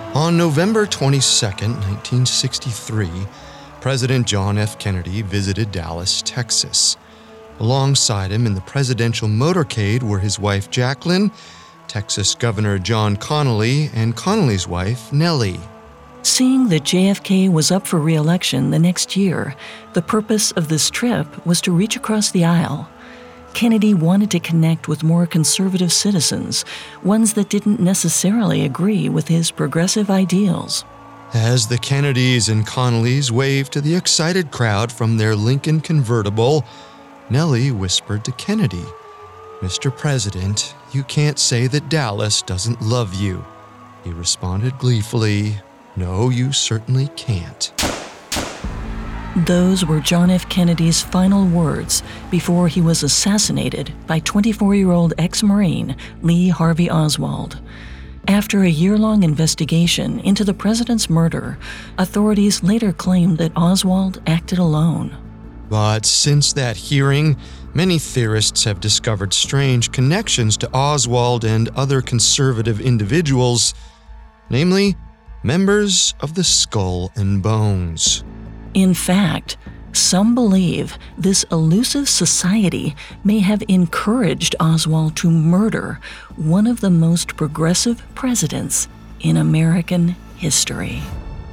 On November 22, 1963, President John F. Kennedy visited Dallas, Texas. Alongside him in the presidential motorcade were his wife Jacqueline, Texas Governor John Connally, and Connally's wife Nellie. Seeing that JFK was up for re-election the next year, the purpose of this trip was to reach across the aisle. Kennedy wanted to connect with more conservative citizens, ones that didn't necessarily agree with his progressive ideals. As the Kennedys and Connallys waved to the excited crowd from their Lincoln convertible, Nellie whispered to Kennedy, "Mr. President, you can't say that Dallas doesn't love you." He responded gleefully, "No, you certainly can't." Those were John F. Kennedy's final words before he was assassinated by 24-year-old ex-Marine Lee Harvey Oswald. After a year-long investigation into the president's murder, authorities later claimed that Oswald acted alone. But since that hearing, many theorists have discovered strange connections to Oswald and other conservative individuals, namely, members of the Skull and Bones. In fact, some believe this elusive society may have encouraged Oswald to murder one of the most progressive presidents in American history.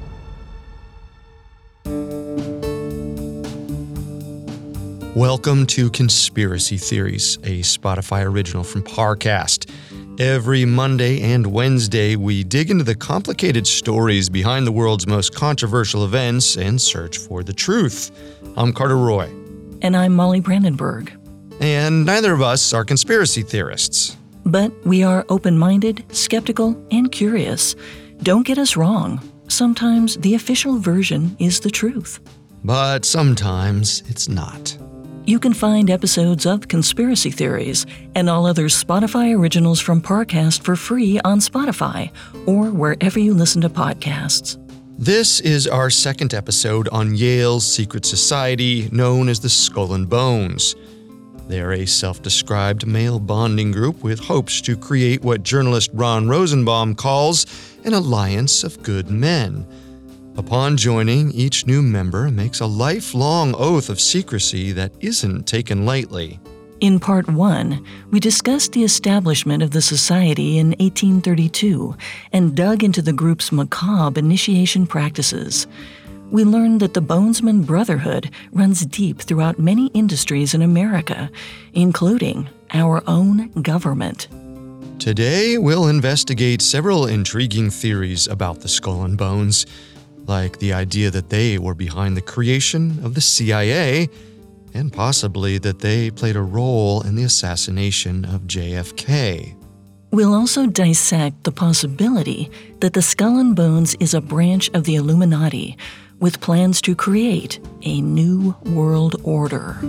Welcome to Conspiracy Theories, a Spotify original from Parcast. Every Monday and Wednesday, we dig into the complicated stories behind the world's most controversial events and search for the truth. I'm Carter Roy. And I'm Molly Brandenburg. And neither of us are conspiracy theorists. But we are open-minded, skeptical, and curious. Don't get us wrong. Sometimes the official version is the truth. But sometimes it's not. You can find episodes of Conspiracy Theories and all other Spotify originals from Parcast for free on Spotify or wherever you listen to podcasts. This is our second episode on Yale's secret society known as the Skull and Bones. They're a self-described male bonding group with hopes to create what journalist Ron Rosenbaum calls an alliance of good men. Upon joining, each new member makes a lifelong oath of secrecy that isn't taken lightly. In Part 1, we discussed the establishment of the society in 1832 and dug into the group's macabre initiation practices. We learned that the Bonesman Brotherhood runs deep throughout many industries in America, including our own government. Today, we'll investigate several intriguing theories about the Skull and Bones, like the idea that they were behind the creation of the CIA, and possibly that they played a role in the assassination of JFK. We'll also dissect the possibility that the Skull and Bones is a branch of the Illuminati, with plans to create a new world order.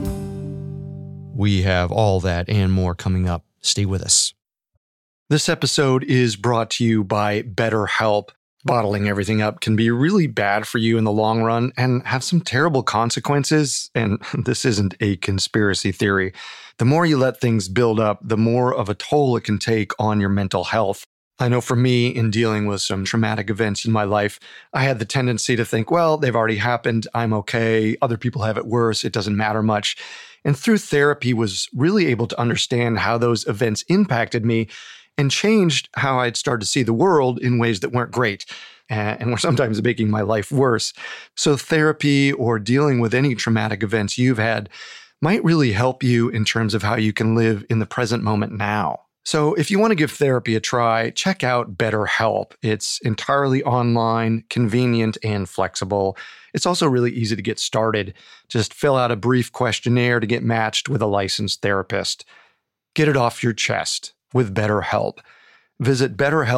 We have all that and more coming up. Stay with us. This episode is brought to you by BetterHelp. Bottling everything up can be really bad for you in the long run and have some terrible consequences, and this isn't a conspiracy theory. The more you let things build up, the more of a toll it can take on your mental health. I know for me, in dealing with some traumatic events in my life, I had the tendency to think, well, they've already happened, I'm okay, other people have it worse, it doesn't matter much. And through therapy was really able to understand how those events impacted me and changed how I'd started to see the world in ways that weren't great and were sometimes making my life worse. So therapy or dealing with any traumatic events you've had might really help you in terms of how you can live in the present moment now. So if you want to give therapy a try, check out BetterHelp. It's entirely online, convenient, and flexible. It's also really easy to get started. Just fill out a brief questionnaire to get matched with a licensed therapist. Get it off your chest with BetterHelp. Visit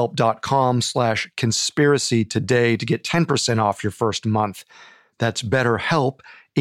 betterhelp.com/conspiracy today to get 10% off your first month. That's BetterHelp,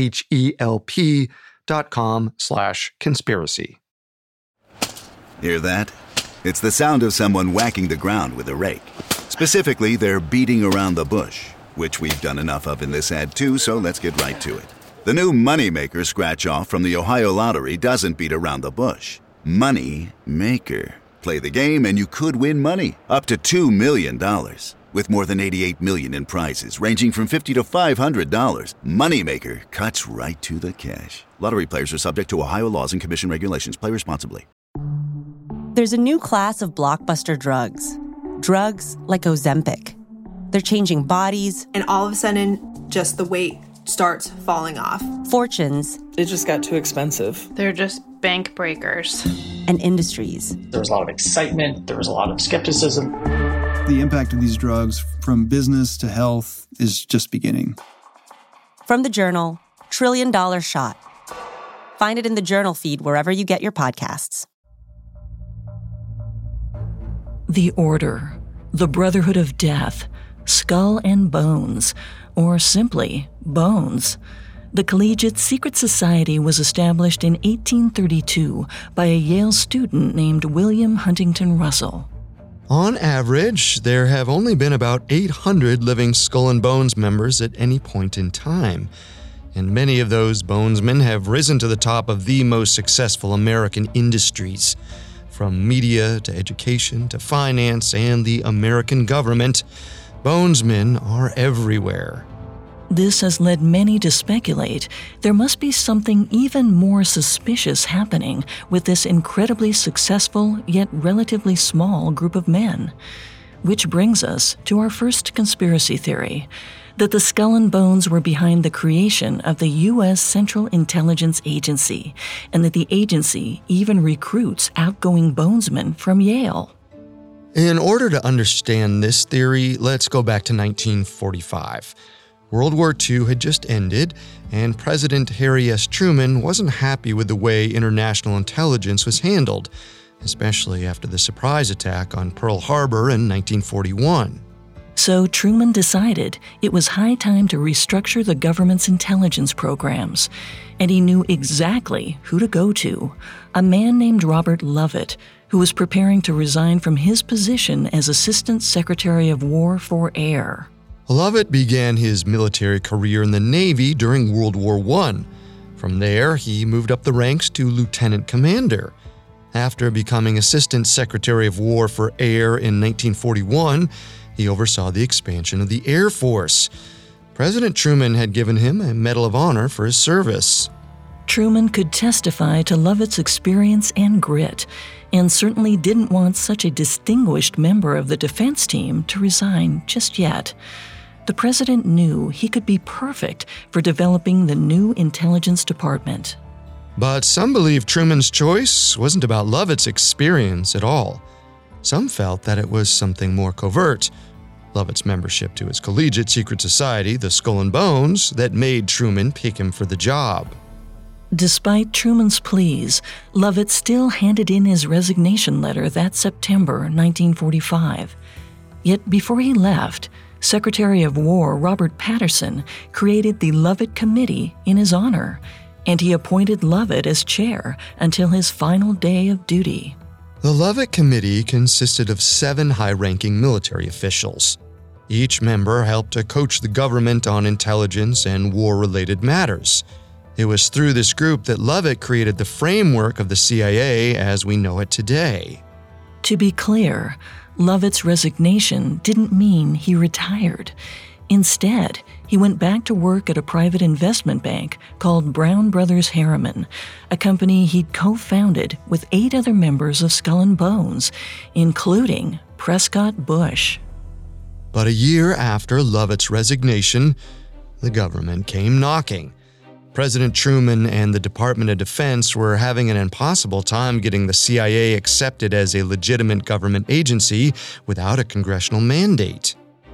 HELP.com/conspiracy. Hear that? It's the sound of someone whacking the ground with a rake. Specifically, they're beating around the bush, which we've done enough of in this ad too, so let's get right to it. The new Moneymaker scratch-off from the Ohio Lottery doesn't beat around the bush. Money Maker. Play the game and you could win money, up to $2 million. With more than $88 million in prizes ranging from $50 to $500, Moneymaker cuts right to the cash. Lottery players are subject to Ohio laws and commission regulations. Play responsibly. There's a new class of blockbuster drugs. Drugs like Ozempic. They're changing bodies. And all of a sudden, just the weight starts falling off. Fortunes. It just got too expensive. They're just bank breakers. And industries. There was a lot of excitement. There was a lot of skepticism. The impact of these drugs from business to health is just beginning. From the Journal, $1 Trillion Shot. Find it in the Journal feed wherever you get your podcasts. The Order, the Brotherhood of Death, Skull and Bones, or simply Bones. The Collegiate Secret Society was established in 1832 by a Yale student named William Huntington Russell. On average, there have only been about 800 living Skull and Bones members at any point in time, and many of those bonesmen have risen to the top of the most successful American industries. From media to education to finance and the American government, bonesmen are everywhere. This has led many to speculate there must be something even more suspicious happening with this incredibly successful yet relatively small group of men. Which brings us to our first conspiracy theory, that the Skull and Bones were behind the creation of the U.S. Central Intelligence Agency, and that the agency even recruits outgoing bonesmen from Yale. In order to understand this theory, let's go back to 1945. World War II had just ended, and President Harry S. Truman wasn't happy with the way international intelligence was handled, especially after the surprise attack on Pearl Harbor in 1941. So Truman decided it was high time to restructure the government's intelligence programs, and he knew exactly who to go to, a man named Robert Lovett, who was preparing to resign from his position as Assistant Secretary of War for Air. Lovett began his military career in the Navy during World War I. From there, he moved up the ranks to lieutenant commander. After becoming Assistant Secretary of War for Air in 1941, he oversaw the expansion of the Air Force. President Truman had given him a Medal of Honor for his service. Truman could testify to Lovett's experience and grit, and certainly didn't want such a distinguished member of the defense team to resign just yet. The president knew he could be perfect for developing the new intelligence department. But some believe Truman's choice wasn't about Lovett's experience at all. Some felt that it was something more covert, Lovett's membership to his collegiate secret society, the Skull and Bones, that made Truman pick him for the job. Despite Truman's pleas, Lovett still handed in his resignation letter that September 1945. Yet before he left, Secretary of War Robert Patterson created the Lovett Committee in his honor, and he appointed Lovett as chair until his final day of duty. The Lovett Committee consisted of 7 high-ranking military officials. Each member helped to coach the government on intelligence and war-related matters. It was through this group that Lovett created the framework of the CIA as we know it today. To be clear, Lovett's resignation didn't mean he retired. Instead, he went back to work at a private investment bank called Brown Brothers Harriman, a company he'd co-founded with 8 other members of Skull and Bones, including Prescott Bush. But a year after Lovett's resignation, the government came knocking. President Truman and the Department of Defense were having an impossible time getting the CIA accepted as a legitimate government agency without a congressional mandate.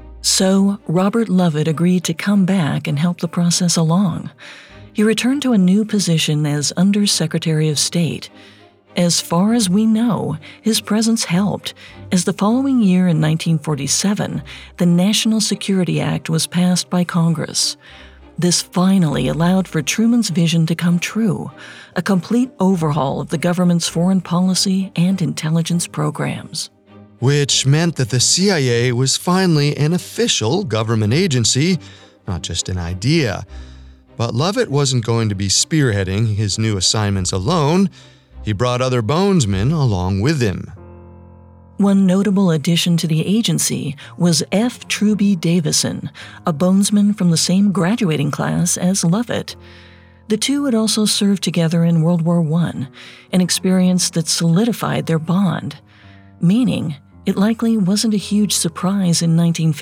So, Robert Lovett agreed to come back and help the process along. He returned to a new position as Under Secretary of State. As far as we know, his presence helped, as the following year in 1947, the National Security Act was passed by Congress. This finally allowed for Truman's vision to come true, a complete overhaul of the government's foreign policy and intelligence programs. Which meant that the CIA was finally an official government agency, not just an idea. But Lovett wasn't going to be spearheading his new assignments alone. He brought other bonesmen along with him. One notable addition to the agency was F. Truby Davison, a bonesman from the same graduating class as Lovett. The two had also served together in World War I, an experience that solidified their bond, meaning it likely wasn't a huge surprise in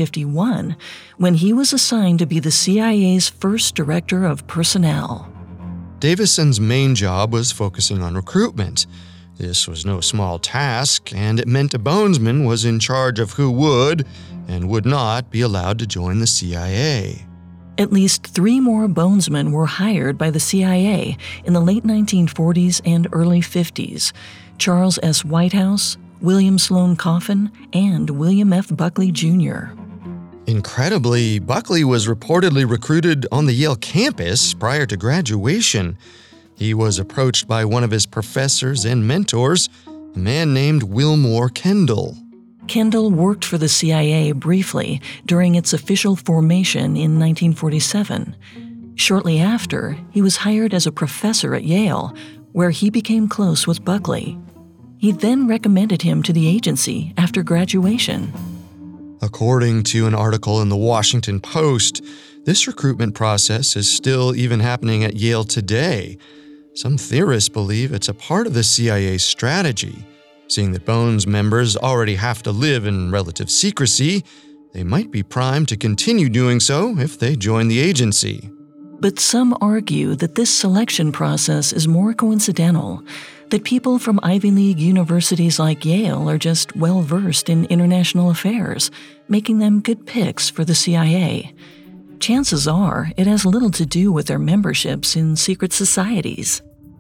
1951 when he was assigned to be the CIA's first director of personnel. Davison's main job was focusing on recruitment. This was no small task, and it meant a bonesman was in charge of who would and would not be allowed to join the CIA. At least 3 more bonesmen were hired by the CIA in the late 1940s and early 50s: Charles S. Whitehouse, William Sloane Coffin, and William F. Buckley Jr. Incredibly, Buckley was reportedly recruited on the Yale campus prior to graduation. He was approached by one of his professors and mentors, a man named Wilmore Kendall. Kendall worked for the CIA briefly during its official formation in 1947. Shortly after, he was hired as a professor at Yale, where he became close with Buckley. He then recommended him to the agency after graduation. According to an article in the Washington Post, this recruitment process is still even happening at Yale today. Some theorists believe it's a part of the CIA's strategy. Seeing that Bones members already have to live in relative secrecy, they might be primed to continue doing so if they join the agency. But some argue that this selection process is more coincidental, that people from Ivy League universities like Yale are just well-versed in international affairs, making them good picks for the CIA. Chances are it has little to do with their memberships in secret societies.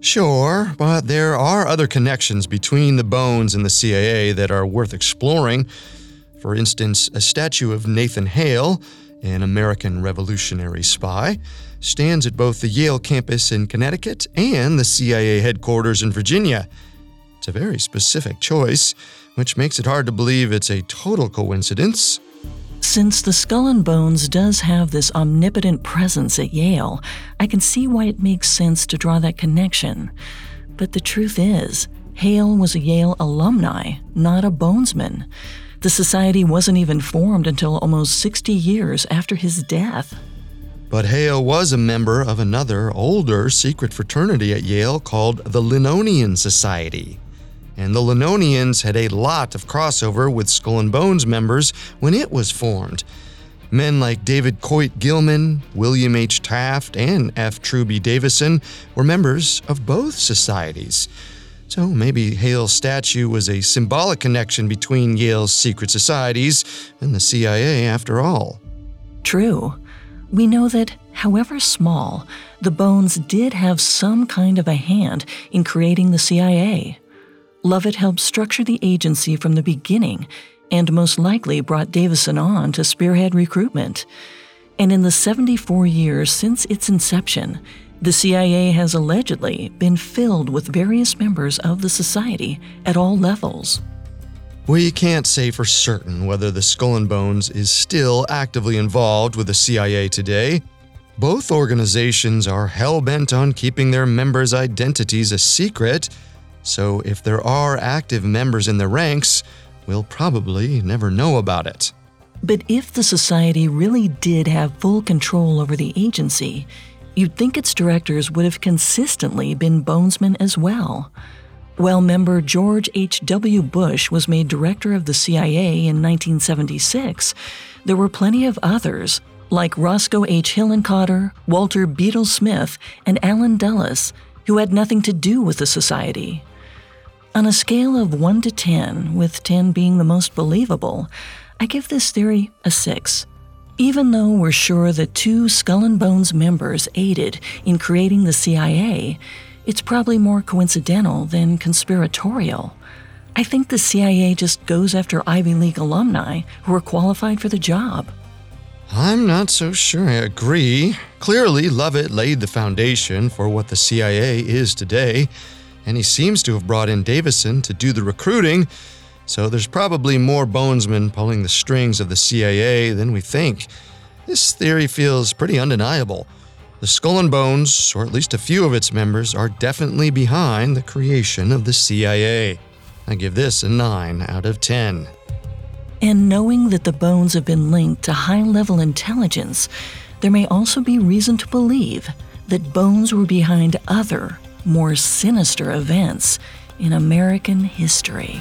Sure, but there are other connections between the Bones and the CIA that are worth exploring. For instance, a statue of Nathan Hale, an American Revolutionary spy, stands at both the Yale campus in Connecticut and the CIA headquarters in Virginia. It's a very specific choice, which makes it hard to believe it's a total coincidence. Since the Skull and Bones does have this omnipotent presence at Yale, I can see why it makes sense to draw that connection. But the truth is, Hale was a Yale alumni, not a bonesman. The society wasn't even formed until almost 60 years after his death. But Hale was a member of another, older secret fraternity at Yale called the Linonian Society. And the Linonians had a lot of crossover with Skull and Bones members when it was formed. Men like David Coit Gilman, William H. Taft, and F. Truby Davison were members of both societies. So maybe Hale's statue was a symbolic connection between Yale's secret societies and the CIA after all. True. We know that, however small, the Bones did have some kind of a hand in creating the CIA. Lovett helped structure the agency from the beginning and most likely brought Davison on to spearhead recruitment. And in the 74 years since its inception, the CIA has allegedly been filled with various members of the society at all levels. We can't say for certain whether the Skull and Bones is still actively involved with the CIA today. Both organizations are hell-bent on keeping their members' identities a secret, so if there are active members in the ranks, we'll probably never know about it. But if the society really did have full control over the agency, you'd think its directors would have consistently been bonesmen as well. While member George H.W. Bush was made director of the CIA in 1976, there were plenty of others, like Roscoe H. Hillenkotter, Walter Beadle Smith, and Allen Dulles, who had nothing to do with the society. On a scale of 1 to 10, with 10 being the most believable, I give this theory a 6. Even though we're sure that 2 Skull and Bones members aided in creating the CIA, it's probably more coincidental than conspiratorial. I think the CIA just goes after Ivy League alumni who are qualified for the job. I'm not so sure I agree. Clearly, Lovett laid the foundation for what the CIA is today, and he seems to have brought in Davison to do the recruiting, so there's probably more bonesmen pulling the strings of the CIA than we think. This theory feels pretty undeniable. The Skull and Bones, or at least a few of its members, are definitely behind the creation of the CIA. I give this a 9 out of 10. And knowing that the bones have been linked to high-level intelligence, there may also be reason to believe that bones were behind other, more sinister events in American history.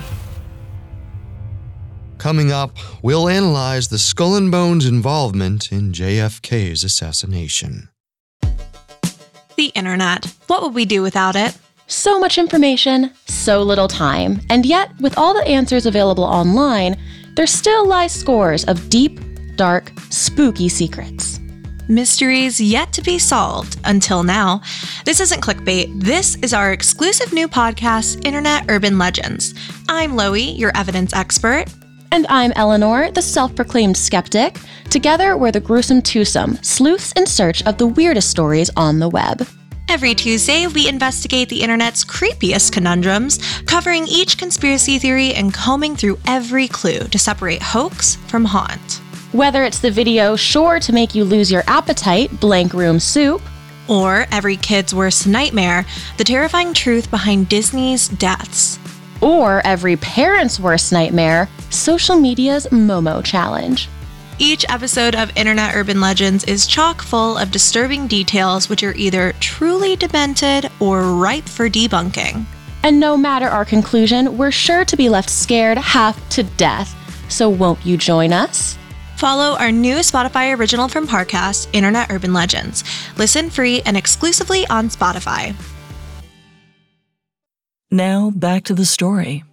Coming up, we'll analyze the Skull and Bones' involvement in JFK's assassination. The internet. What would we do without it? So much information, so little time, and yet, with all the answers available online, there still lie scores of deep, dark, spooky secrets. Mysteries yet to be solved until now. This isn't clickbait. This is our exclusive new podcast, Internet Urban Legends. I'm Loie, your evidence expert. And I'm Eleanor, the self-proclaimed skeptic. Together, we're the gruesome twosome, sleuths in search of the weirdest stories on the web. Every Tuesday, we investigate the internet's creepiest conundrums, covering each conspiracy theory and combing through every clue to separate hoax from haunt. Whether it's the video sure to make you lose your appetite, Blank Room Soup, or every kid's worst nightmare, the terrifying truth behind Disney's deaths. Or every parent's worst nightmare, social media's Momo challenge. Each episode of Internet Urban Legends is chock full of disturbing details which are either truly demented or ripe for debunking. And no matter our conclusion, we're sure to be left scared half to death. So won't you join us? Follow our new Spotify original from Parcast, Internet Urban Legends. Listen free and exclusively on Spotify. Now back to the story.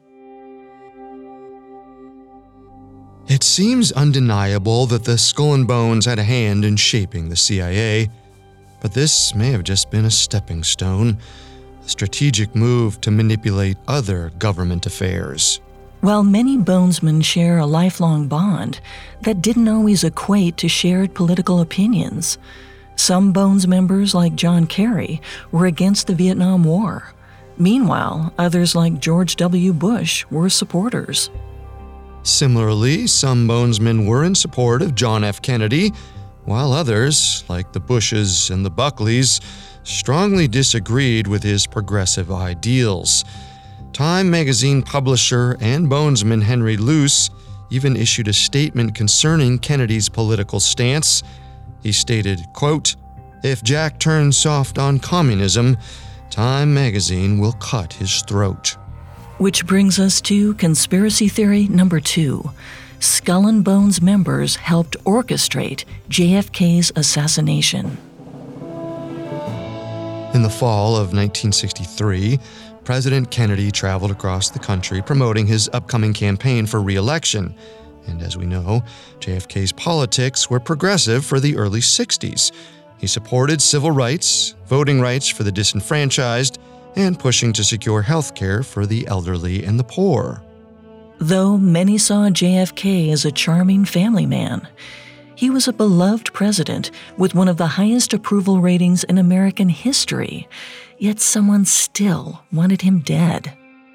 It seems undeniable that the Skull and Bones had a hand in shaping the CIA, but this may have just been a stepping stone, a strategic move to manipulate other government affairs. While many bonesmen share a lifelong bond, that didn't always equate to shared political opinions. Some Bones members, like John Kerry, were against the Vietnam War. Meanwhile, others like George W. Bush were supporters. Similarly, some Bonesmen were in support of John F. Kennedy, while others, like the Bushes and the Buckleys, strongly disagreed with his progressive ideals. Time magazine publisher and Bonesman Henry Luce even issued a statement concerning Kennedy's political stance. He stated, quote, "If Jack turns soft on communism, Time magazine will cut his throat." Which brings us to conspiracy theory number 2. Skull and Bones members helped orchestrate JFK's assassination. In the fall of 1963, President Kennedy traveled across the country promoting his upcoming campaign for re-election. And as we know, JFK's politics were progressive for the early 60s. He supported civil rights, voting rights for the disenfranchised, and pushing to secure health care for the elderly and the poor. Though many saw JFK as a charming family man, he was a beloved president with one of the highest approval ratings in American history, yet someone still wanted him dead.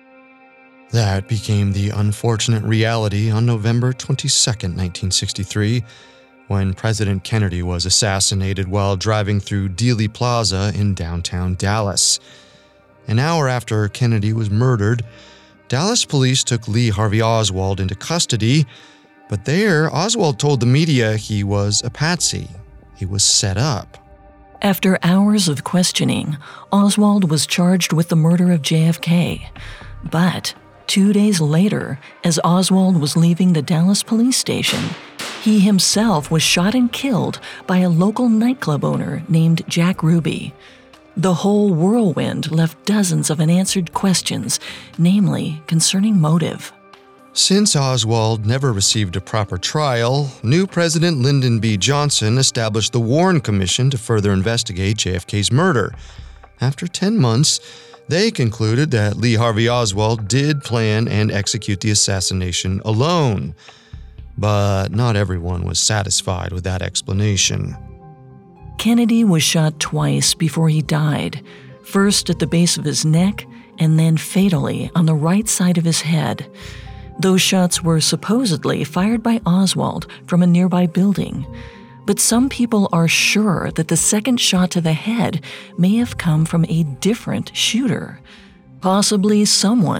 That became the unfortunate reality on November 22, 1963, when President Kennedy was assassinated while driving through Dealey Plaza in downtown Dallas. An hour after Kennedy was murdered, Dallas police took Lee Harvey Oswald into custody, but there, Oswald told the media he was a patsy. He was set up. After hours of questioning, Oswald was charged with the murder of JFK. But 2 days later, as Oswald was leaving the Dallas police station, he himself was shot and killed by a local nightclub owner named Jack Ruby. The whole whirlwind left dozens of unanswered questions, namely concerning motive. Since Oswald never received a proper trial, new President Lyndon B. Johnson established the Warren Commission to further investigate JFK's murder. After 10 months, they concluded that Lee Harvey Oswald did plan and execute the assassination alone. But not everyone was satisfied with that explanation. Kennedy was shot twice before he died, first at the base of his neck and then fatally on the right side of his head. Those shots were supposedly fired by Oswald from a nearby building, but some people are sure that the second shot to the head may have come from a different shooter, possibly someone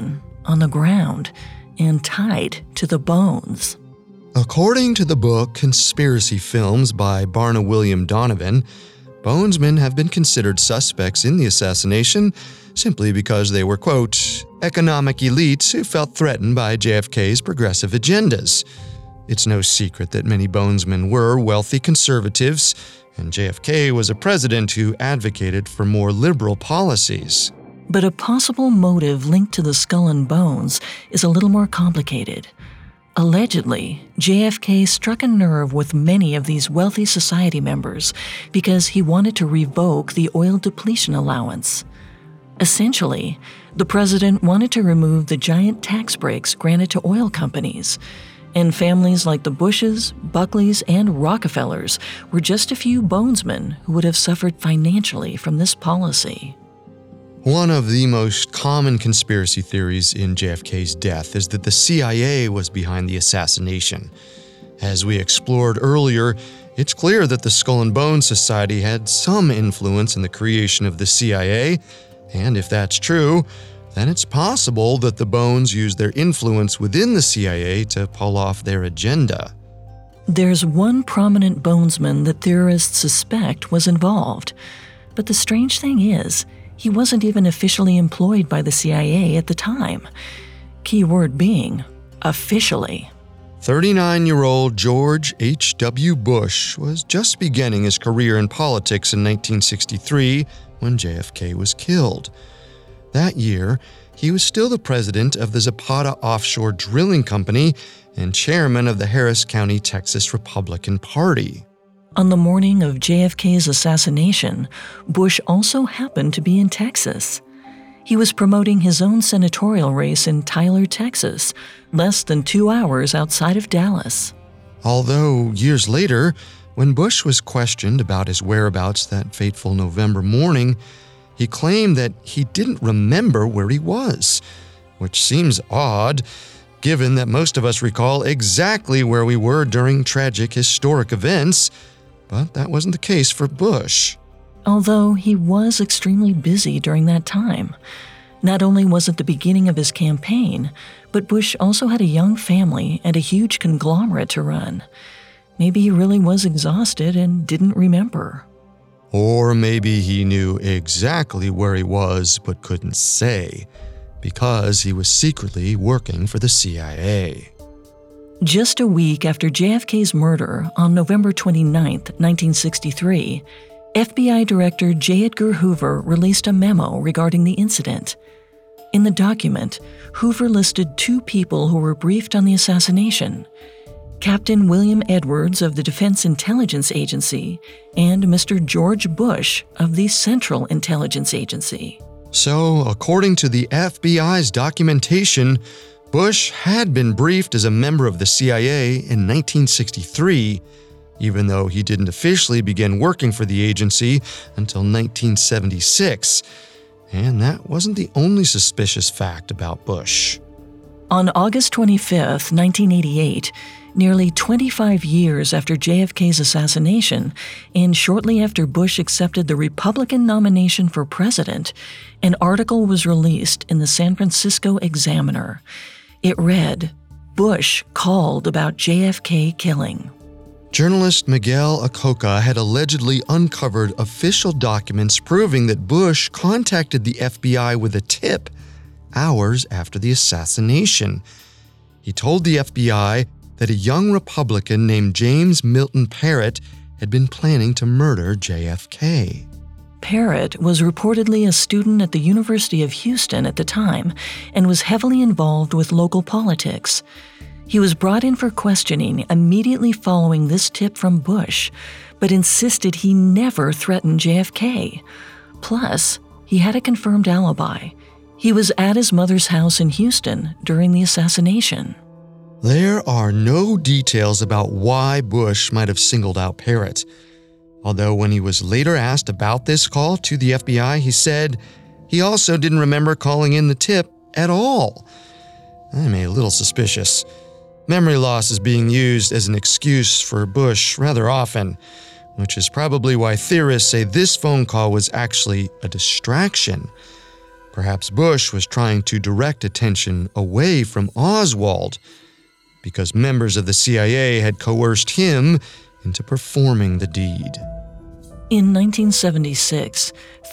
on the ground and tied to the bones. According to the book Conspiracy Films by Barna William Donovan, Bonesmen have been considered suspects in the assassination simply because they were, quote, economic elites who felt threatened by JFK's progressive agendas. It's no secret that many Bonesmen were wealthy conservatives, and JFK was a president who advocated for more liberal policies. But a possible motive linked to the skull and bones is a little more complicated. Allegedly, JFK struck a nerve with many of these wealthy society members because he wanted to revoke the oil depletion allowance. Essentially, the president wanted to remove the giant tax breaks granted to oil companies, and families like the Bushes, Buckleys, and Rockefellers were just a few bonesmen who would have suffered financially from this policy. One of the most common conspiracy theories in JFK's death is that the CIA was behind the assassination. As we explored earlier, it's clear that the Skull and Bones Society had some influence in the creation of the CIA, and if that's true, then it's possible that the Bones used their influence within the CIA to pull off their agenda. There's one prominent bonesman that theorists suspect was involved, but the strange thing is, he wasn't even officially employed by the CIA at the time. Key word being, officially. 39-year-old George H.W. Bush was just beginning his career in politics in 1963 when JFK was killed. That year, he was still the president of the Zapata Offshore Drilling Company and chairman of the Harris County, Texas Republican Party. On the morning of JFK's assassination, Bush also happened to be in Texas. He was promoting his own senatorial race in Tyler, Texas, less than 2 hours outside of Dallas. Although years later, when Bush was questioned about his whereabouts that fateful November morning, he claimed that he didn't remember where he was, which seems odd, given that most of us recall exactly where we were during tragic historic events. But that wasn't the case for Bush. Although he was extremely busy during that time. Not only was it the beginning of his campaign, but Bush also had a young family and a huge conglomerate to run. Maybe he really was exhausted and didn't remember. Or maybe he knew exactly where he was but couldn't say, because he was secretly working for the CIA. Just a week after JFK's murder on November 29, 1963, FBI Director J. Edgar Hoover released a memo regarding the incident. In the document, Hoover listed 2 people who were briefed on the assassination: Captain William Edwards of the Defense Intelligence Agency and Mr. George Bush of the Central Intelligence Agency. So, according to the FBI's documentation, Bush had been briefed as a member of the CIA in 1963, even though he didn't officially begin working for the agency until 1976. And that wasn't the only suspicious fact about Bush. On August 25, 1988, nearly 25 years after JFK's assassination, and shortly after Bush accepted the Republican nomination for president, an article was released in the San Francisco Examiner. It read, "Bush called about JFK killing." Journalist Miguel Acoca had allegedly uncovered official documents proving that Bush contacted the FBI with a tip hours after the assassination. He told the FBI that a young Republican named James Milton Parrott had been planning to murder JFK. Parrott was reportedly a student at the University of Houston at the time and was heavily involved with local politics. He was brought in for questioning immediately following this tip from Bush, but insisted he never threatened JFK. Plus, he had a confirmed alibi. He was at his mother's house in Houston during the assassination. There are no details about why Bush might have singled out Parrott. Although when he was later asked about this call to the FBI, he said he also didn't remember calling in the tip at all. I'm a little suspicious. Memory loss is being used as an excuse for Bush rather often, which is probably why theorists say this phone call was actually a distraction. Perhaps Bush was trying to direct attention away from Oswald because members of the CIA had coerced him into performing the deed. In 1976,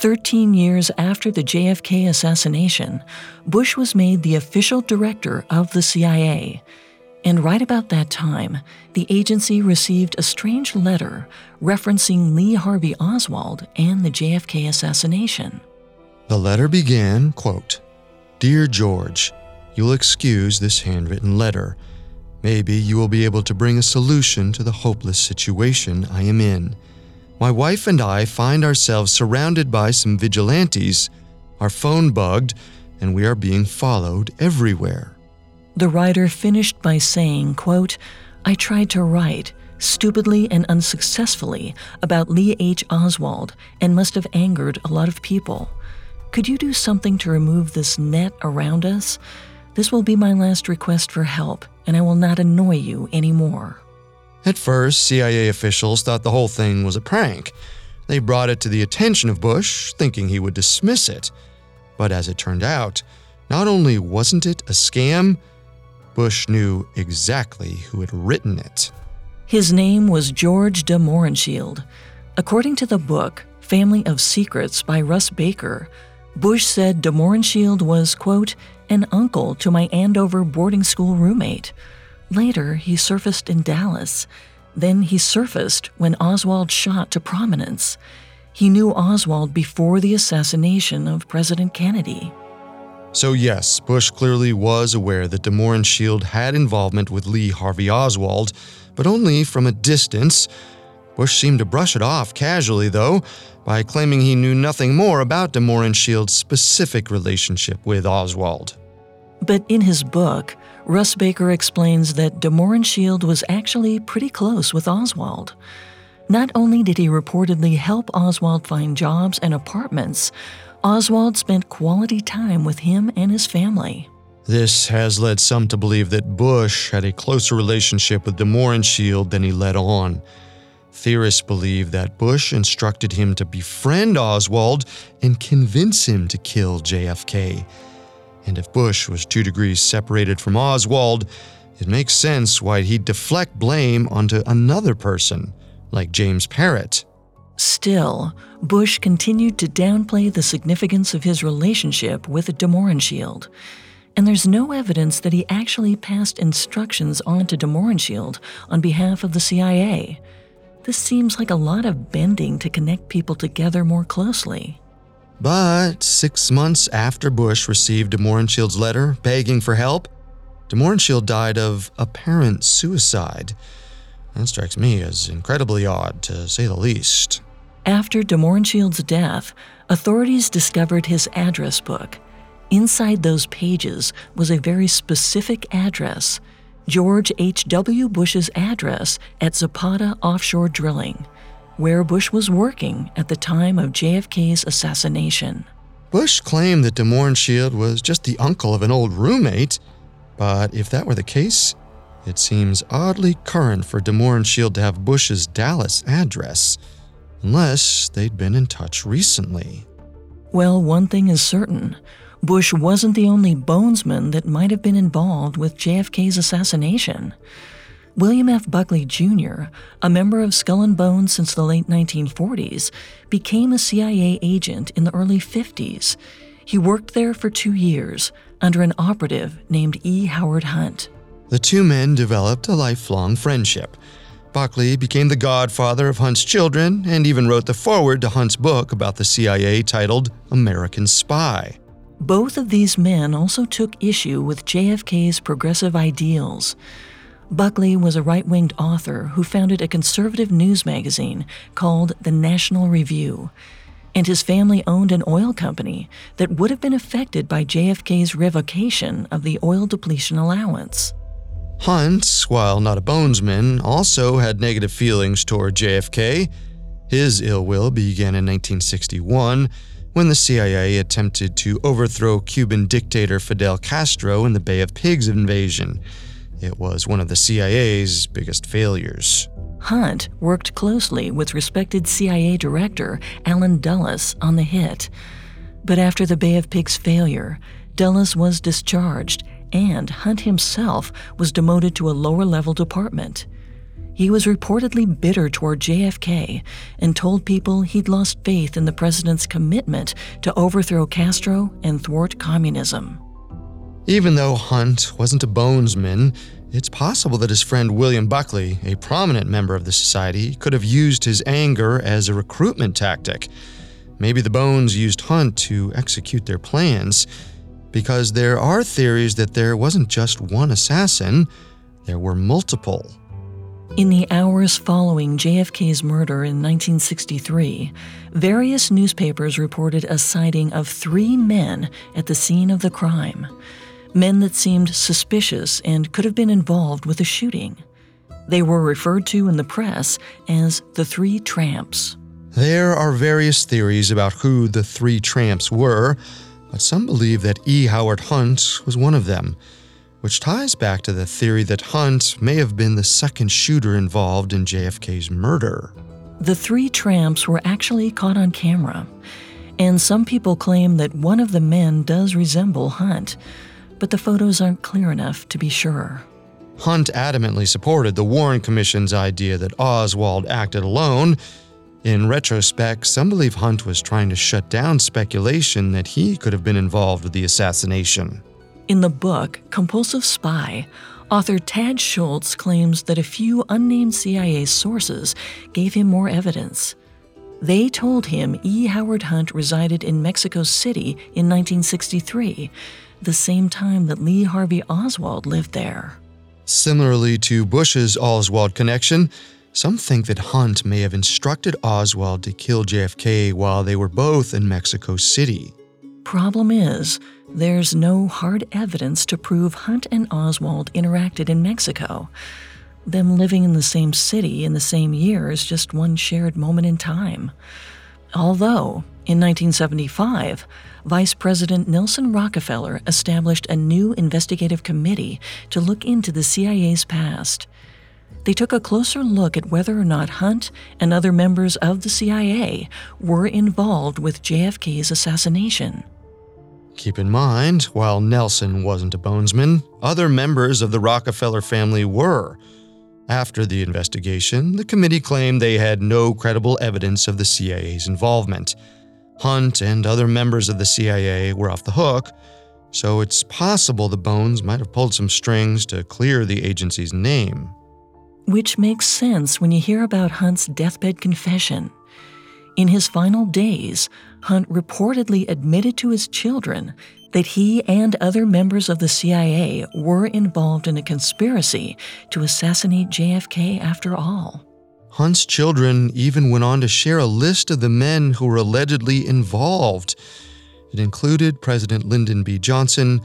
13 years after the JFK assassination, Bush was made the official director of the CIA. And right about that time, the agency received a strange letter referencing Lee Harvey Oswald and the JFK assassination. The letter began, quote, "Dear George, you'll excuse this handwritten letter. Maybe you will be able to bring a solution to the hopeless situation I am in. My wife and I find ourselves surrounded by some vigilantes, our phone bugged, and we are being followed everywhere." The writer finished by saying, quote, "I tried to write, stupidly and unsuccessfully, about Lee H. Oswald and must have angered a lot of people. Could you do something to remove this net around us? This will be my last request for help, and I will not annoy you anymore." At first, CIA officials thought the whole thing was a prank. They brought it to the attention of Bush, thinking he would dismiss it. But as it turned out, not only wasn't it a scam, Bush knew exactly who had written it. His name was George de Mohrenschildt. According to the book, Family of Secrets by Russ Baker, Bush said de Mohrenschildt was, quote, "an uncle to my Andover boarding school roommate." Later, he surfaced in Dallas. Then he surfaced when Oswald shot to prominence. He knew Oswald before the assassination of President Kennedy. So yes, Bush clearly was aware that de Mohrenschildt had involvement with Lee Harvey Oswald, but only from a distance. Bush seemed to brush it off casually, though, by claiming he knew nothing more about de Mohrenschildt's specific relationship with Oswald. But in his book, Russ Baker explains that de Mohrenschildt was actually pretty close with Oswald. Not only did he reportedly help Oswald find jobs and apartments, Oswald spent quality time with him and his family. This has led some to believe that Bush had a closer relationship with de Mohrenschildt than he let on. Theorists believe that Bush instructed him to befriend Oswald and convince him to kill JFK. And if Bush was 2 degrees separated from Oswald, it makes sense why he'd deflect blame onto another person, like James Parrott. Still, Bush continued to downplay the significance of his relationship with de Mohrenschildt. And there's no evidence that he actually passed instructions on to de Mohrenschildt on behalf of the CIA. This seems like a lot of bending to connect people together more closely. But 6 months after Bush received de Mohrenschildt's letter begging for help, de Mohrenschildt died of apparent suicide. That strikes me as incredibly odd, to say the least. After de Mohrenschildt's death, authorities discovered his address book. Inside those pages was a very specific address, George H.W. Bush's address at Zapata Offshore Drilling, where Bush was working at the time of JFK's assassination. Bush claimed that de Mohrenschildt was just the uncle of an old roommate, but if that were the case, it seems oddly current for de Mohrenschildt to have Bush's Dallas address, unless they'd been in touch recently. Well, one thing is certain. Bush wasn't the only bonesman that might have been involved with JFK's assassination. William F. Buckley Jr., a member of Skull and Bones since the late 1940s, became a CIA agent in the early 50s. He worked there for 2 years under an operative named E. Howard Hunt. The two men developed a lifelong friendship. Buckley became the godfather of Hunt's children and even wrote the foreword to Hunt's book about the CIA titled American Spy. Both of these men also took issue with JFK's progressive ideals. Buckley was a right-winged author who founded a conservative news magazine called The National Review, and his family owned an oil company that would have been affected by JFK's revocation of the oil depletion allowance. Hunt, while not a bonesman, also had negative feelings toward JFK. His ill will began in 1961 when the CIA attempted to overthrow Cuban dictator Fidel Castro in the Bay of Pigs invasion. It was one of the CIA's biggest failures. Hunt worked closely with respected CIA director Allen Dulles on the hit. But after the Bay of Pigs failure, Dulles was discharged, and Hunt himself was demoted to a lower-level department. He was reportedly bitter toward JFK and told people he'd lost faith in the president's commitment to overthrow Castro and thwart communism. Even though Hunt wasn't a bonesman, it's possible that his friend William Buckley, a prominent member of the society, could have used his anger as a recruitment tactic. Maybe the Bones used Hunt to execute their plans, because there are theories that there wasn't just one assassin, there were multiple. In the hours following JFK's murder in 1963, various newspapers reported a sighting of 3 men at the scene of the crime. Men that seemed suspicious and could have been involved with the shooting. They were referred to in the press as the 3 Tramps. There are various theories about who the 3 Tramps were, but some believe that E. Howard Hunt was one of them, which ties back to the theory that Hunt may have been the second shooter involved in JFK's murder. The 3 Tramps were actually caught on camera, and some people claim that one of the men does resemble Hunt, but the photos aren't clear enough to be sure. Hunt adamantly supported the Warren Commission's idea that Oswald acted alone. In retrospect, some believe Hunt was trying to shut down speculation that he could have been involved with the assassination. In the book, Compulsive Spy, author Tad Schultz claims that a few unnamed CIA sources gave him more evidence. They told him E. Howard Hunt resided in Mexico City in 1963, the same time that Lee Harvey Oswald lived there. Similarly to Bush's Oswald connection, some think that Hunt may have instructed Oswald to kill JFK while they were both in Mexico City. Problem is, there's no hard evidence to prove Hunt and Oswald interacted in Mexico. Them living in the same city in the same year is just one shared moment in time. Although, in 1975, Vice President Nelson Rockefeller established a new investigative committee to look into the CIA's past. They took a closer look at whether or not Hunt and other members of the CIA were involved with JFK's assassination. Keep in mind, while Nelson wasn't a bonesman, other members of the Rockefeller family were. After the investigation, the committee claimed they had no credible evidence of the CIA's involvement. Hunt and other members of the CIA were off the hook, so it's possible the Bones might have pulled some strings to clear the agency's name. Which makes sense when you hear about Hunt's deathbed confession. In his final days, Hunt reportedly admitted to his children that he and other members of the CIA were involved in a conspiracy to assassinate JFK after all. Hunt's children even went on to share a list of the men who were allegedly involved. It included President Lyndon B. Johnson,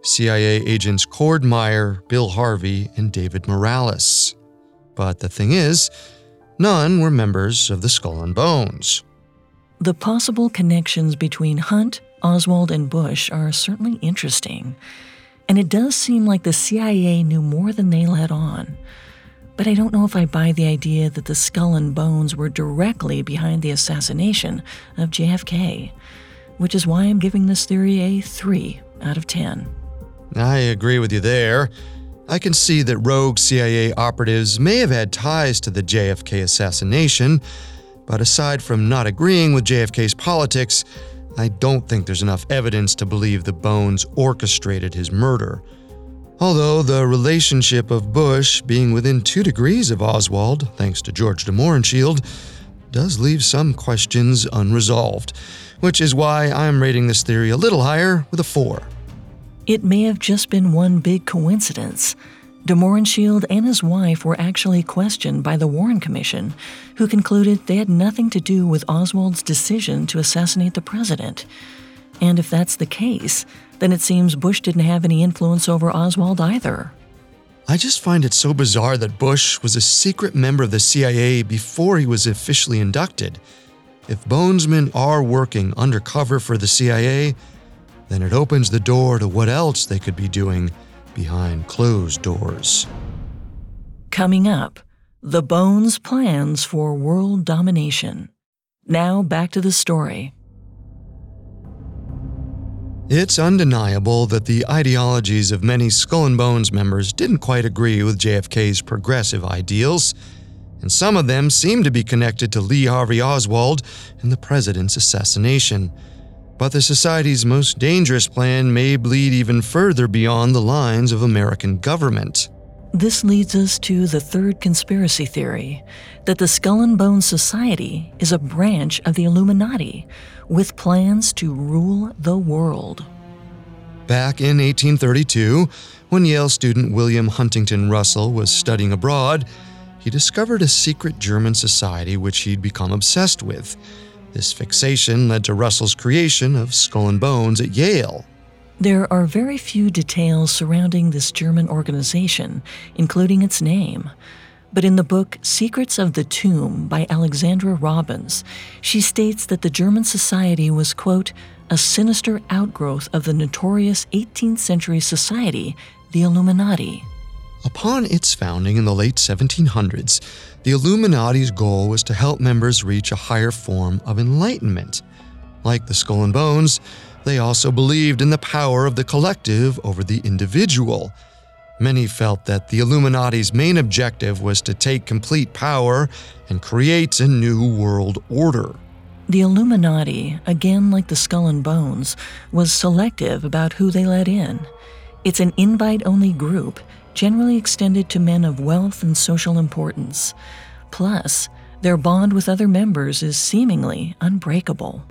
CIA agents Cord Meyer, Bill Harvey, and David Morales. But the thing is, none were members of the Skull and Bones. The possible connections between Hunt, Oswald, and Bush are certainly interesting, and it does seem like the CIA knew more than they let on. But I don't know if I buy the idea that the Skull and Bones were directly behind the assassination of JFK, which is why I'm giving this theory a 3 out of 10. I agree with you there. I can see that rogue CIA operatives may have had ties to the JFK assassination, but aside from not agreeing with JFK's politics, I don't think there's enough evidence to believe the Bones orchestrated his murder. Although the relationship of Bush being within 2 degrees of Oswald, thanks to George de Mohrenschildt, does leave some questions unresolved, which is why I'm rating this theory a little higher with a 4. It may have just been one big coincidence. De Mohrenschildt and his wife were actually questioned by the Warren Commission, who concluded they had nothing to do with Oswald's decision to assassinate the president. And if that's the case, then it seems Bush didn't have any influence over Oswald either. I just find it so bizarre that Bush was a secret member of the CIA before he was officially inducted. If Bonesmen are working undercover for the CIA, then it opens the door to what else they could be doing behind closed doors. Coming up, the Bones' plans for world domination. Now back to the story. It's undeniable that the ideologies of many Skull and Bones members didn't quite agree with JFK's progressive ideals, and some of them seem to be connected to Lee Harvey Oswald and the president's assassination. But the Society's most dangerous plan may bleed even further beyond the lines of American government. This leads us to the third conspiracy theory, that the Skull and Bones Society is a branch of the Illuminati with plans to rule the world. Back in 1832, when Yale student William Huntington Russell was studying abroad, he discovered a secret German society which he'd become obsessed with. This fixation led to Russell's creation of Skull and Bones at Yale. There are very few details surrounding this German organization, including its name. But in the book Secrets of the Tomb by Alexandra Robbins, she states that the German society was, quote, a sinister outgrowth of the notorious 18th century society, the Illuminati. Upon its founding in the late 1700s, the Illuminati's goal was to help members reach a higher form of enlightenment. Like the Skull and Bones, they also believed in the power of the collective over the individual. Many felt that the Illuminati's main objective was to take complete power and create a new world order. The Illuminati, again like the Skull and Bones, was selective about who they let in. It's an invite-only group, generally extended to men of wealth and social importance. Plus, their bond with other members is seemingly unbreakable.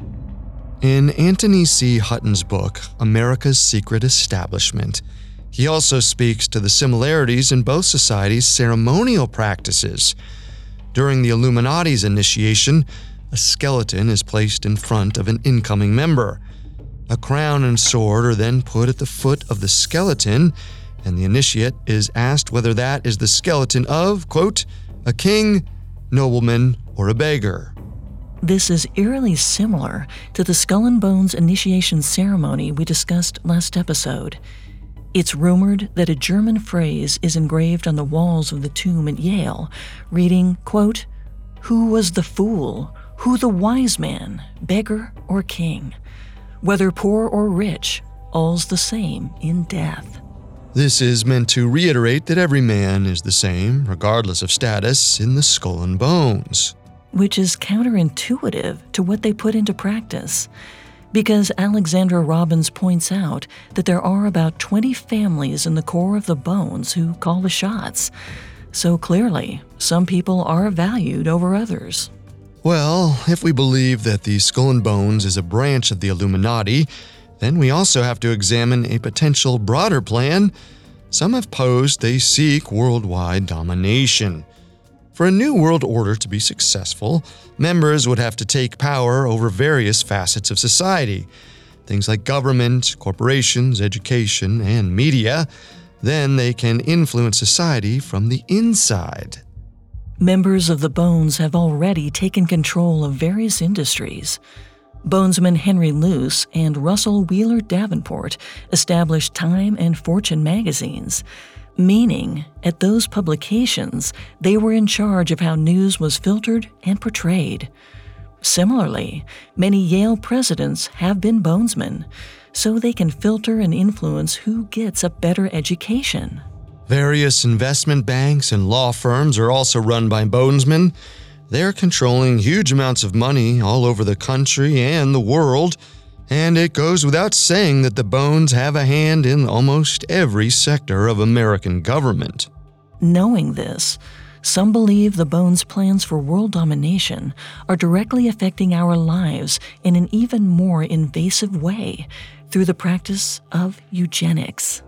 In Anthony C. Hutton's book, America's Secret Establishment, he also speaks to the similarities in both societies' ceremonial practices. During the Illuminati's initiation, a skeleton is placed in front of an incoming member. A crown and sword are then put at the foot of the skeleton, and the initiate is asked whether that is the skeleton of, quote, a king, nobleman, or a beggar. This is eerily similar to the Skull and Bones initiation ceremony we discussed last episode. It's rumored that a German phrase is engraved on the walls of the tomb at Yale, reading, quote, who was the fool, who the wise man, beggar or king? Whether poor or rich, all's the same in death. This is meant to reiterate that every man is the same, regardless of status, in the Skull and Bones. Which is counterintuitive to what they put into practice, because Alexandra Robbins points out that there are about 20 families in the core of the Bones who call the shots. So clearly, some people are valued over others. Well, if we believe that the Skull and Bones is a branch of the Illuminati, then we also have to examine a potential broader plan. Some have posed they seek worldwide domination. For a new world order to be successful, members would have to take power over various facets of society, things like government, corporations, education, and media. Then they can influence society from the inside. Members of the Bones have already taken control of various industries. Bonesman Henry Luce and Russell Wheeler Davenport established Time and Fortune magazines, meaning at those publications they were in charge of how news was filtered and portrayed. Similarly, many Yale presidents have been Bonesmen, so they can filter and influence who gets a better education. Various investment banks and law firms are also run by Bonesmen. They're controlling huge amounts of money all over the country and the world, and it goes without saying that the Bones have a hand in almost every sector of American government. Knowing this, some believe the Bones' plans for world domination are directly affecting our lives in an even more invasive way through the practice of eugenics.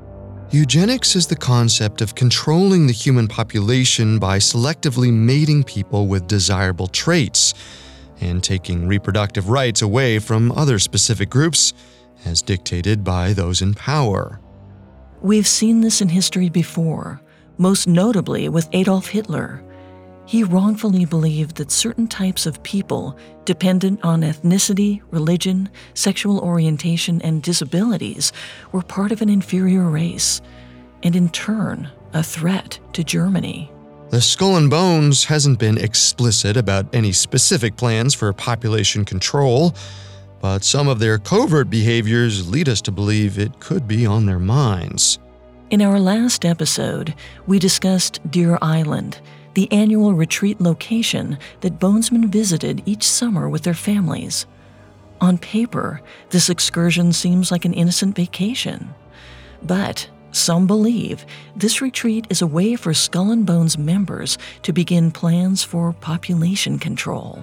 Eugenics is the concept of controlling the human population by selectively mating people with desirable traits and taking reproductive rights away from other specific groups, as dictated by those in power. We've seen this in history before, most notably with Adolf Hitler. He wrongfully believed that certain types of people, dependent on ethnicity, religion, sexual orientation, and disabilities, were part of an inferior race, and in turn, a threat to Germany. The Skull and Bones hasn't been explicit about any specific plans for population control, but some of their covert behaviors lead us to believe it could be on their minds. In our last episode, we discussed Deer Island, the annual retreat location that Bonesmen visited each summer with their families. On paper, this excursion seems like an innocent vacation. But some believe this retreat is a way for Skull and Bones members to begin plans for population control.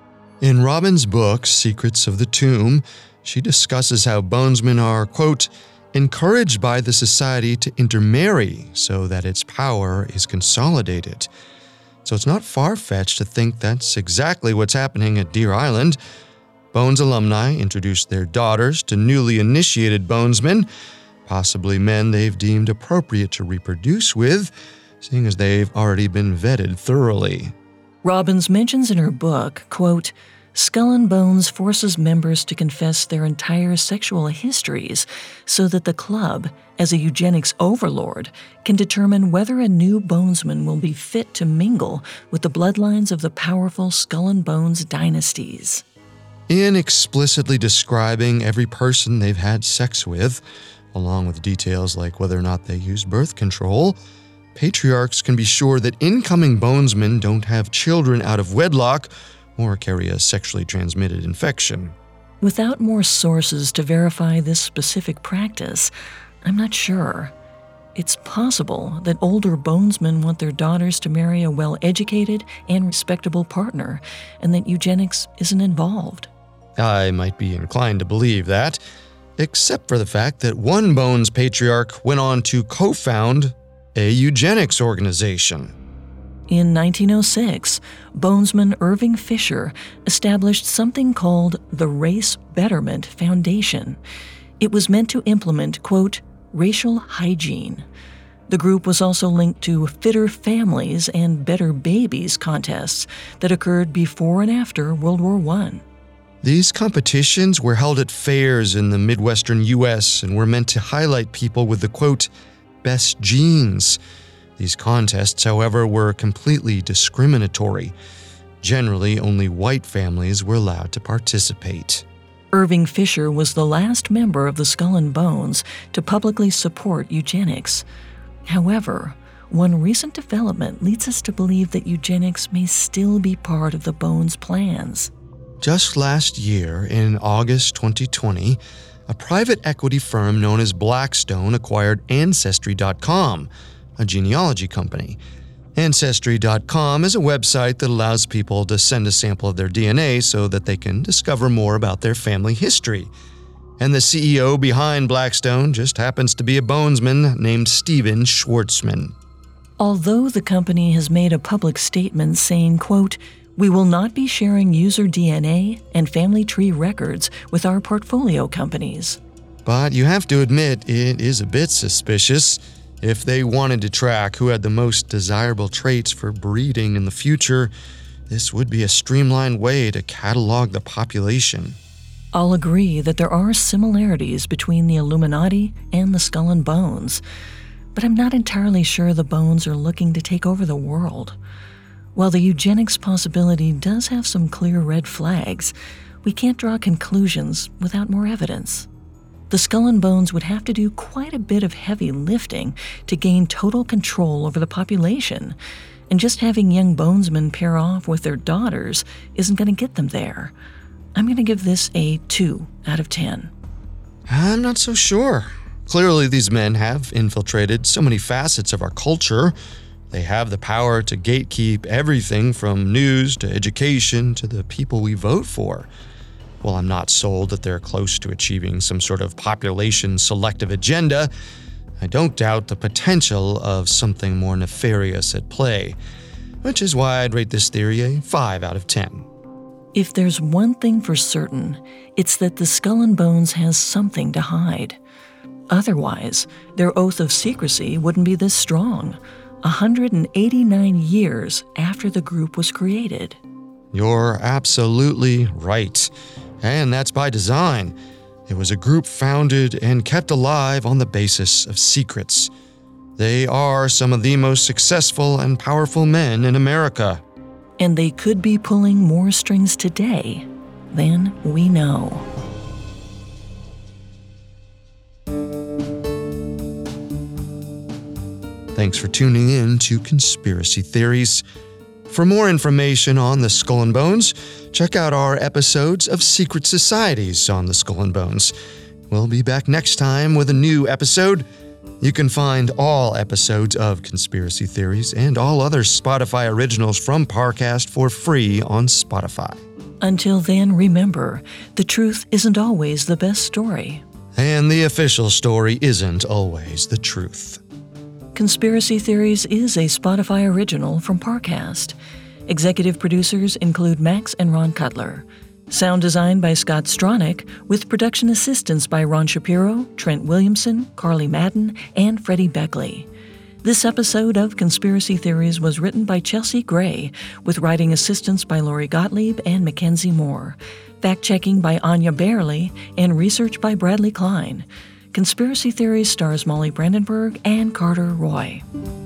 In Robin's book, Secrets of the Tomb, she discusses how Bonesmen are, quote, encouraged by the society to intermarry so that its power is consolidated. So it's not far-fetched to think that's exactly what's happening at Deer Island. Bones alumni introduced their daughters to newly initiated Bonesmen, possibly men they've deemed appropriate to reproduce with, seeing as they've already been vetted thoroughly. Robbins mentions in her book, quote, Skull and Bones forces members to confess their entire sexual histories so that the club, as a eugenics overlord, can determine whether a new Bonesman will be fit to mingle with the bloodlines of the powerful Skull and Bones dynasties. In explicitly describing every person they've had sex with, along with details like whether or not they use birth control, patriarchs can be sure that incoming Bonesmen don't have children out of wedlock or carry a sexually transmitted infection. Without more sources to verify this specific practice, I'm not sure. It's possible that older Bonesmen want their daughters to marry a well-educated and respectable partner, and that eugenics isn't involved. I might be inclined to believe that, except for the fact that one Bones patriarch went on to co-found a eugenics organization. In 1906, Bonesman Irving Fisher established something called the Race Betterment Foundation. It was meant to implement, quote, racial hygiene. The group was also linked to Fitter Families and Better Babies contests that occurred before and after World War I. These competitions were held at fairs in the Midwestern U.S. and were meant to highlight people with the, quote, best genes. These contests, however, were completely discriminatory. Generally, only white families were allowed to participate. Irving Fisher was the last member of the Skull and Bones to publicly support eugenics. However, one recent development leads us to believe that eugenics may still be part of the Bones' plans. Just last year, in August 2020, a private equity firm known as Blackstone acquired Ancestry.com, a genealogy company. Ancestry.com is a website that allows people to send a sample of their DNA so that they can discover more about their family history. And the CEO behind Blackstone just happens to be a Bonesman named Steven Schwartzman. Although the company has made a public statement saying, quote, we will not be sharing user DNA and family tree records with our portfolio companies. But you have to admit it is a bit suspicious. If they wanted to track who had the most desirable traits for breeding in the future, this would be a streamlined way to catalog the population. I'll agree that there are similarities between the Illuminati and the Skull and Bones, but I'm not entirely sure the Bones are looking to take over the world. While the eugenics possibility does have some clear red flags, we can't draw conclusions without more evidence. The Skull and Bones would have to do quite a bit of heavy lifting to gain total control over the population, and just having young Bonesmen pair off with their daughters isn't going to get them there. I'm going to give this a 2 out of 10. I'm not so sure. Clearly, these men have infiltrated so many facets of our culture. They have the power to gatekeep everything from news to education to the people we vote for. While I'm not sold that they're close to achieving some sort of population selective agenda, I don't doubt the potential of something more nefarious at play, which is why I'd rate this theory a 5 out of 10. If there's one thing for certain, it's that the Skull and Bones has something to hide. Otherwise, their oath of secrecy wouldn't be this strong, 189 years after the group was created. You're absolutely right. And that's by design. It was a group founded and kept alive on the basis of secrets. They are some of the most successful and powerful men in America. And they could be pulling more strings today than we know. Thanks for tuning in to Conspiracy Theories. For more information on the Skull and Bones, check out our episodes of Secret Societies on the Skull and Bones. We'll be back next time with a new episode. You can find all episodes of Conspiracy Theories and all other Spotify originals from Parcast for free on Spotify. Until then, remember, the truth isn't always the best story. And the official story isn't always the truth. Conspiracy Theories is a Spotify original from Parcast. Executive producers include Max and Ron Cutler. Sound design by Scott Stronach, with production assistance by Ron Shapiro, Trent Williamson, Carly Madden, and Freddie Beckley. This episode of Conspiracy Theories was written by Chelsea Gray, with writing assistance by Lori Gottlieb and Mackenzie Moore, fact-checking by Anya Bailey, and research by Bradley Klein. Conspiracy Theories stars Molly Brandenburg and Carter Roy.